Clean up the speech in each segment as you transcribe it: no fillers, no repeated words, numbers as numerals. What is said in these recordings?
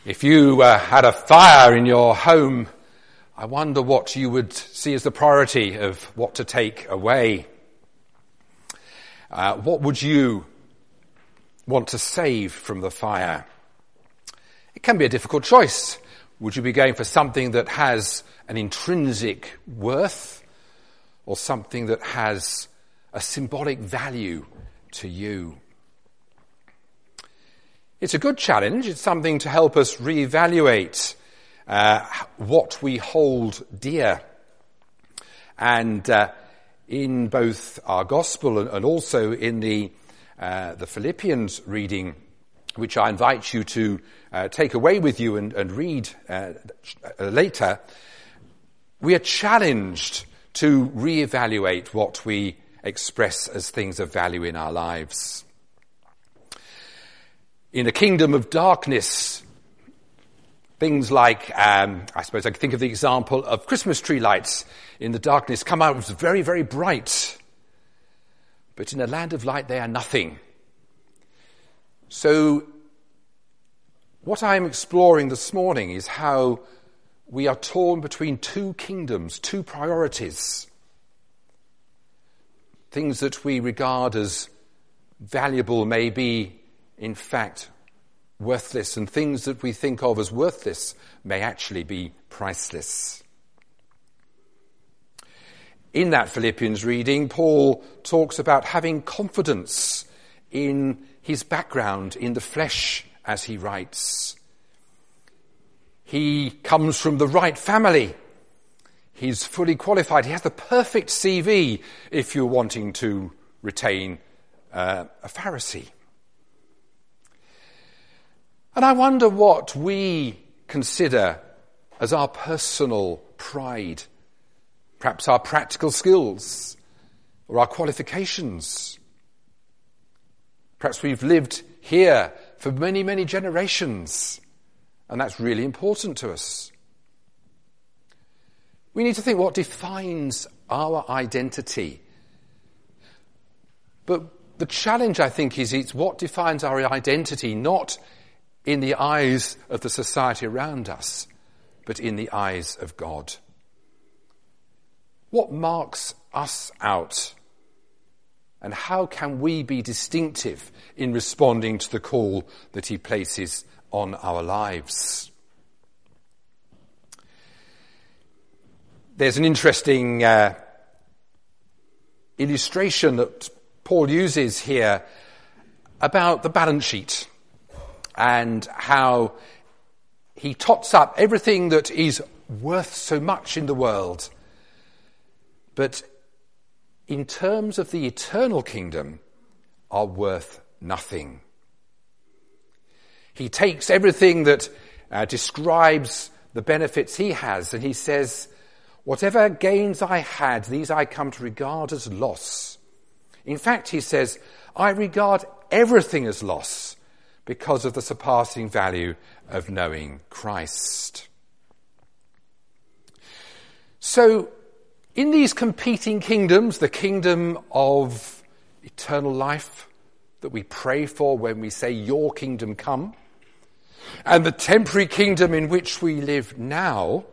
If you had a fire in your home, I wonder what you would see as the priority of what to take away. What would you want to save from the fire? It can be a difficult choice. Would you be going for something that has an intrinsic worth or something that has a symbolic value to you? It's a good challenge. It's something to help us reevaluate what we hold dear. And in both our gospel and also in the Philippians reading, which I invite you to take away with you and read later, we are challenged to reevaluate what we express as things of value in our lives. In a kingdom of darkness, things like, I suppose I could think of the example of Christmas tree lights in the darkness come out as very, very bright. But in a land of light, they are nothing. So what I'm exploring this morning is how we are torn between two kingdoms, two priorities. Things that we regard as valuable may be, in fact, worthless, and things that we think of as worthless may actually be priceless. In that Philippians reading, Paul talks about having confidence in his background in the flesh as he writes. He comes from the right family. He's fully qualified. He has the perfect CV if you're wanting to retain a Pharisee. And I wonder what we consider as our personal pride, perhaps our practical skills or our qualifications. Perhaps we've lived here for many, many generations, and that's really important to us. We need to think what defines our identity. But the challenge, I think, is it's what defines our identity, not in the eyes of the society around us, but in the eyes of God. What marks us out? And how can we be distinctive in responding to the call that he places on our lives? There's an interesting illustration that Paul uses here about the balance sheet and how he tots up everything that is worth so much in the world. But in terms of the eternal kingdom, are worth nothing. He takes everything that describes the benefits he has, and he says, whatever gains I had, these I come to regard as loss. In fact, he says, I regard everything as loss because of the surpassing value of knowing Christ. So, in these competing kingdoms, the kingdom of eternal life that we pray for when we say, your kingdom come, and the temporary kingdom in which we live now,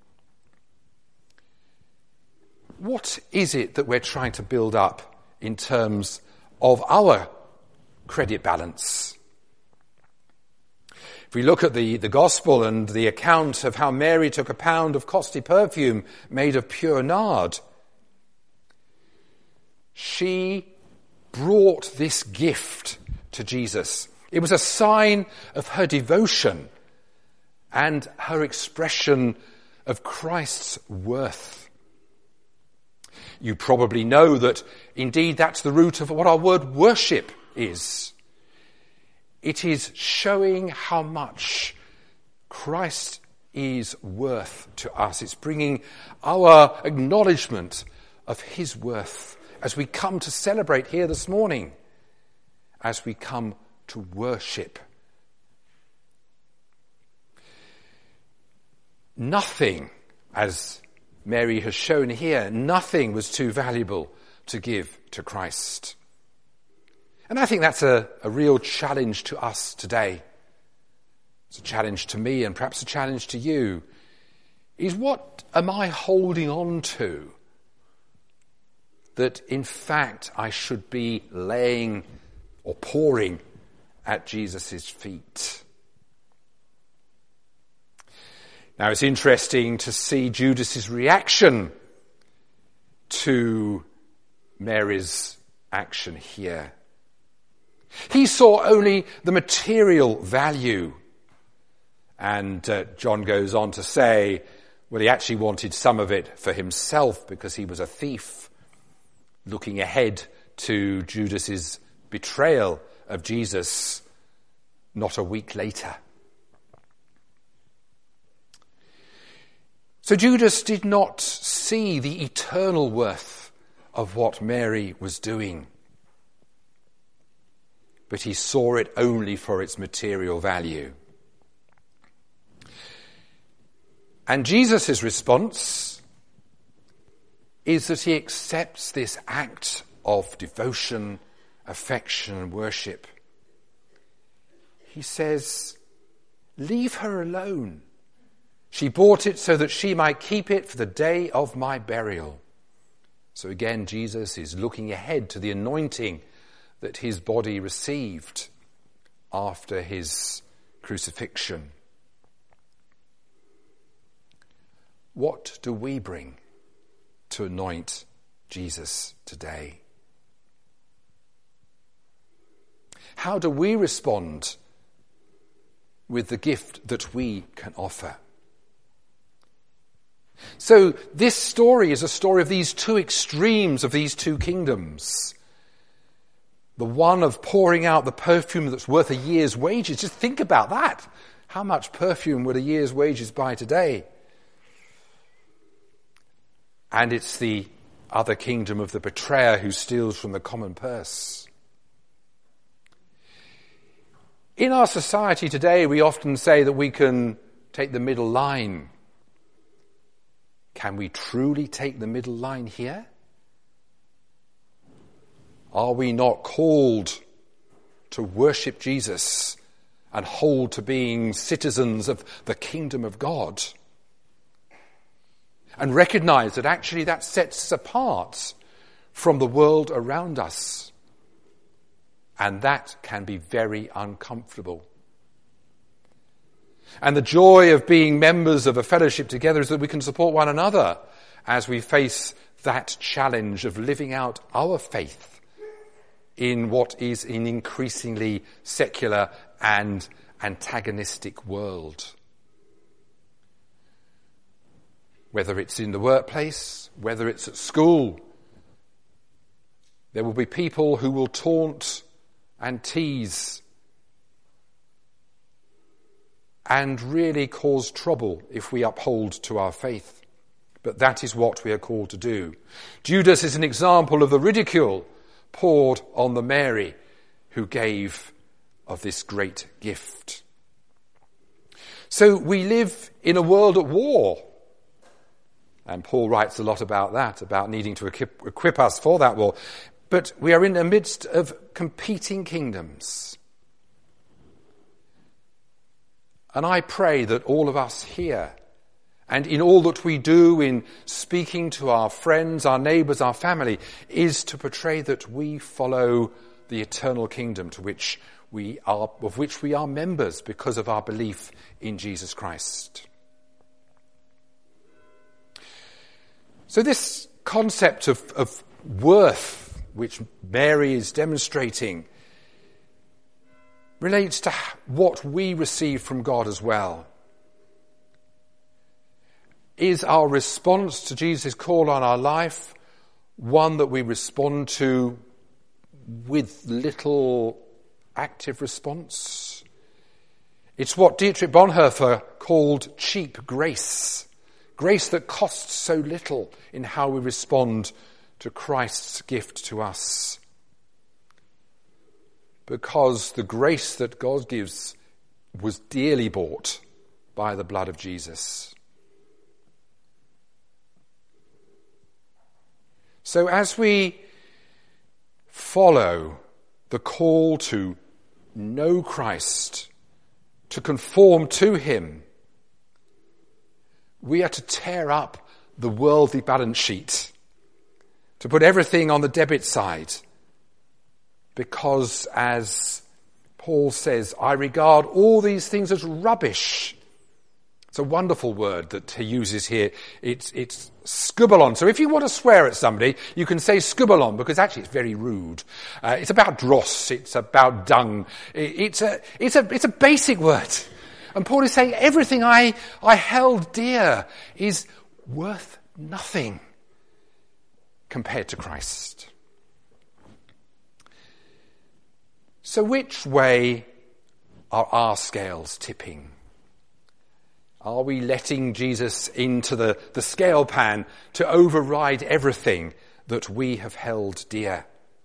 what is it that we're trying to build up in terms of our credit balance? If we look at the gospel and the account of how Mary took a pound of costly perfume made of pure nard, she brought this gift to Jesus. It was a sign of her devotion and her expression of Christ's worth. You probably know that indeed that's the root of what our word worship is. It is showing how much Christ is worth to us. It's bringing our acknowledgement of his worth as we come to celebrate here this morning, as we come to worship. Nothing, as Mary has shown here, nothing was too valuable to give to Christ. And I think that's a real challenge to us today. It's a challenge to me and perhaps a challenge to you, is what am I holding on to that in fact I should be laying or pouring at Jesus' feet? Now it's interesting to see Judas's reaction to Mary's action here. He saw only the material value. And John goes on to say, well, he actually wanted some of it for himself because he was a thief, looking ahead to Judas's betrayal of Jesus not a week later. So Judas did not see the eternal worth of what Mary was doing, but he saw it only for its material value. And Jesus' response is that he accepts this act of devotion, affection, and worship. He says, "Leave her alone. She bought it so that she might keep it for the day of my burial." So again, Jesus is looking ahead to the anointing that his body received after his crucifixion. What do we bring to anoint Jesus today? How do we respond with the gift that we can offer? So this story is a story of these two extremes, of these two kingdoms. The one of pouring out the perfume that's worth a year's wages. Just think about that. How much perfume would a year's wages buy today? And it's the other kingdom of the betrayer who steals from the common purse. In our society today, we often say that we can take the middle line. Can we truly take the middle line here? Are we not called to worship Jesus and hold to being citizens of the kingdom of God? And recognize that actually that sets us apart from the world around us. And that can be very uncomfortable. And the joy of being members of a fellowship together is that we can support one another as we face that challenge of living out our faith in what is an increasingly secular and antagonistic world. Whether it's in the workplace, whether it's at school, there will be people who will taunt and tease and really cause trouble if we uphold to our faith. But that is what we are called to do. Judas is an example of the ridicule poured on the Mary who gave of this great gift. So we live in a world at war. And Paul writes a lot about that, about needing to equip us for that war. But we are in the midst of competing kingdoms. And I pray that all of us here, and in all that we do in speaking to our friends, our neighbours, our family, is to portray that we follow the eternal kingdom of which we are members because of our belief in Jesus Christ. So this concept of worth, which Mary is demonstrating, relates to what we receive from God as well. Is our response to Jesus' call on our life one that we respond to with little active response? It's what Dietrich Bonhoeffer called cheap grace. Grace that costs so little in how we respond to Christ's gift to us. Because the grace that God gives was dearly bought by the blood of Jesus. So as we follow the call to know Christ to conform to him, we are to tear up the worldly balance sheet, to put everything on the debit side, because, as Paul says, I regard all these things as rubbish. It's a wonderful word that he uses here. It's skubalon. So if you want to swear at somebody, you can say skubalon, because actually it's very rude. It's about dross. It's about dung. It's a basic word. And Paul is saying everything I held dear is worth nothing compared to Christ. So which way are our scales tipping? Are we letting Jesus into the scale pan to override everything that we have held dear?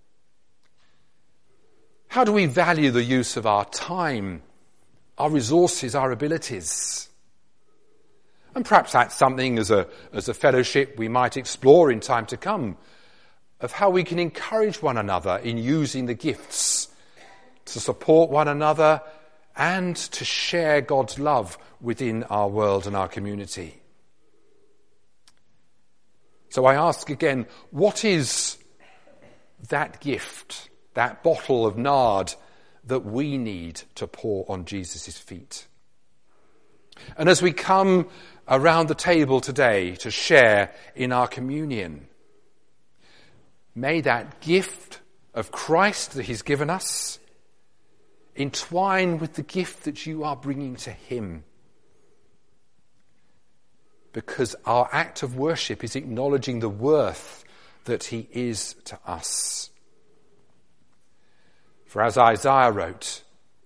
How do we value the use of our time, our resources, our abilities? And perhaps that's something as a fellowship we might explore in time to come, of how we can encourage one another in using the gifts to support one another and to share God's love within our world and our community. So I ask again, what is that gift, that bottle of nard that we need to pour on Jesus' feet? And as we come around the table today to share in our communion, may that gift of Christ that he's given us entwine with the gift that you are bringing to him. Because our act of worship is acknowledging the worth that he is to us. For as Isaiah wrote,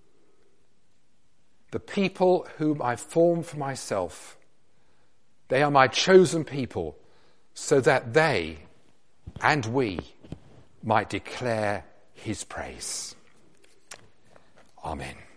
the people whom I formed for myself, they are my chosen people, so that they and we might declare his praise. Amen.